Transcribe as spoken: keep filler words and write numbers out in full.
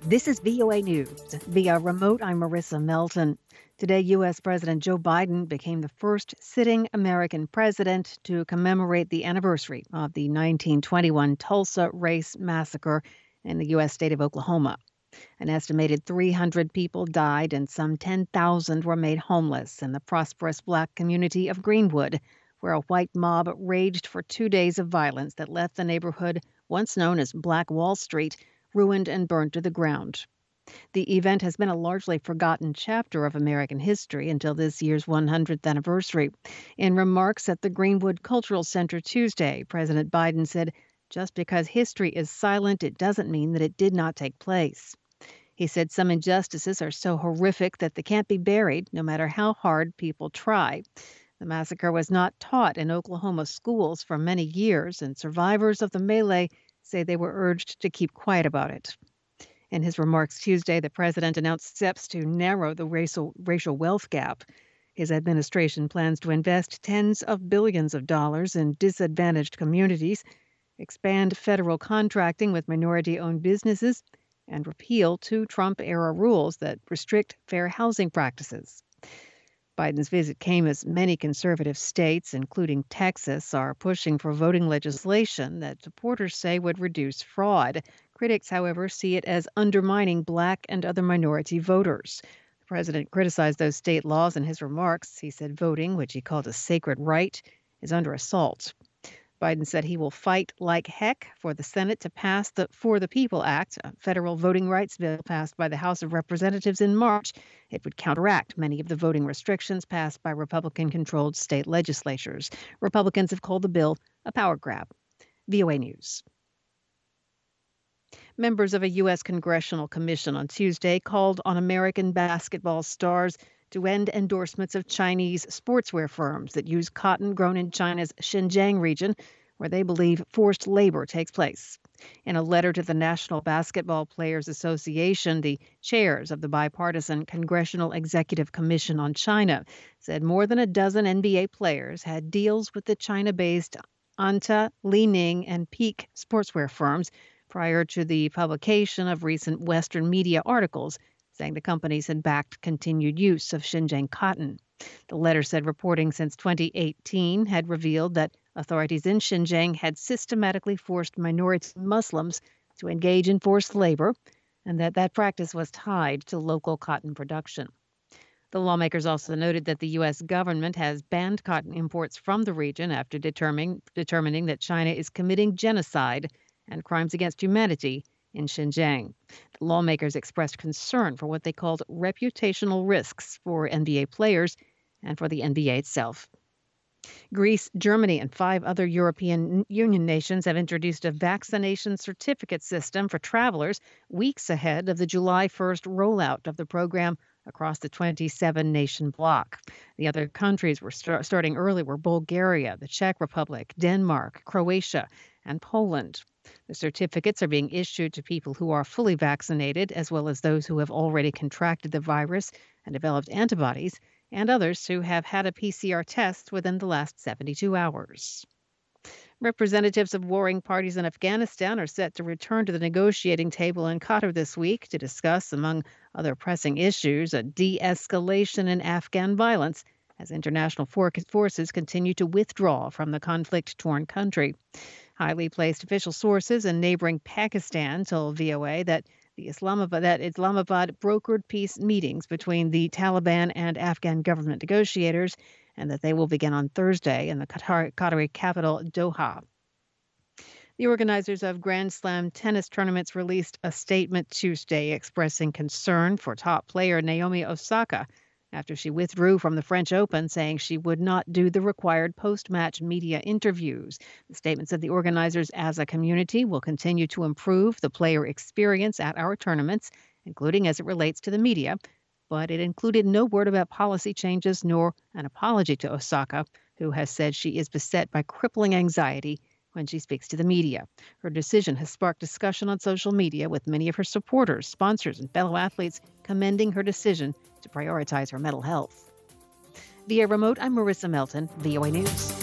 This is V O A News. Via remote, I'm Marissa Melton. Today, U S. President Joe Biden became the first sitting American president to commemorate the anniversary of the nineteen twenty-one Tulsa Race Massacre in the U S state of Oklahoma. An estimated three hundred people died and some ten thousand were made homeless in the prosperous black community of Greenwood, where a white mob raged for two days of violence that left the neighborhood, once known as Black Wall Street, ruined and burned to the ground. The event has been a largely forgotten chapter of American history until this year's one hundredth anniversary. In remarks at the Greenwood Cultural Center Tuesday, President Biden said, "Just because history is silent, it doesn't mean that it did not take place." He said some injustices are so horrific that they can't be buried, no matter how hard people try. The massacre was not taught in Oklahoma schools for many years, and survivors of the melee say they were urged to keep quiet about it. In his remarks Tuesday, the president announced steps to narrow the racial, racial wealth gap. His administration plans to invest tens of billions of dollars in disadvantaged communities, expand federal contracting with minority-owned businesses, and repeal two Trump-era rules that restrict fair housing practices. Biden's visit came as many conservative states, including Texas, are pushing for voting legislation that supporters say would reduce fraud. Critics, however, see it as undermining black and other minority voters. The president criticized those state laws in his remarks. He said voting, which he called a sacred right, is under assault. Biden said he will fight like heck for the Senate to pass the For the People Act, a federal voting rights bill passed by the House of Representatives in March. It would counteract many of the voting restrictions passed by Republican-controlled state legislatures. Republicans have called the bill a power grab. V O A News. Members of a U S congressional commission on Tuesday called on American basketball stars to end endorsements of Chinese sportswear firms that use cotton grown in China's Xinjiang region, where they believe forced labor takes place. In a letter to the National Basketball Players Association, the chairs of the bipartisan Congressional Executive Commission on China said more than a dozen N B A players had deals with the China-based Anta, Li Ning, and Peak sportswear firms prior to the publication of recent Western media articles saying the companies had backed continued use of Xinjiang cotton. The letter said reporting since twenty eighteen had revealed that authorities in Xinjiang had systematically forced minority Muslims to engage in forced labor, and that that practice was tied to local cotton production. The lawmakers also noted that the U S government has banned cotton imports from the region after determining, determining that China is committing genocide and crimes against humanity in Xinjiang. The lawmakers expressed concern for what they called reputational risks for N B A players and for the N B A itself. Greece, Germany, and five other European Union nations have introduced a vaccination certificate system for travelers weeks ahead of the July first rollout of the program across the twenty-seven nation bloc. The other countries were start, starting early were Bulgaria, the Czech Republic, Denmark, Croatia, and Poland. The certificates are being issued to people who are fully vaccinated, as well as those who have already contracted the virus and developed antibodies, and others who have had a P C R test within the last seventy-two hours. Representatives of warring parties in Afghanistan are set to return to the negotiating table in Qatar this week to discuss, among other pressing issues, a de-escalation in Afghan violence as international forces continue to withdraw from the conflict-torn country. Highly placed official sources in neighboring Pakistan told V O A that the Islamabad that Islamabad brokered peace meetings between the Taliban and Afghan government negotiators, and that they will begin on Thursday in the Qatar, Qatari capital, Doha. The organizers of Grand Slam tennis tournaments released a statement Tuesday expressing concern for top player Naomi Osaka after she withdrew from the French Open, saying she would not do the required post-match media interviews. The statement said the organizers, as a community, will continue to improve the player experience at our tournaments, including as it relates to the media, but it included no word about policy changes nor an apology to Osaka, who has said she is beset by crippling anxiety when she speaks to the media. Her decision has sparked discussion on social media, with many of her supporters, sponsors, and fellow athletes commending her decision to prioritize her mental health. Via remote, I'm Marissa Melton, V O A News.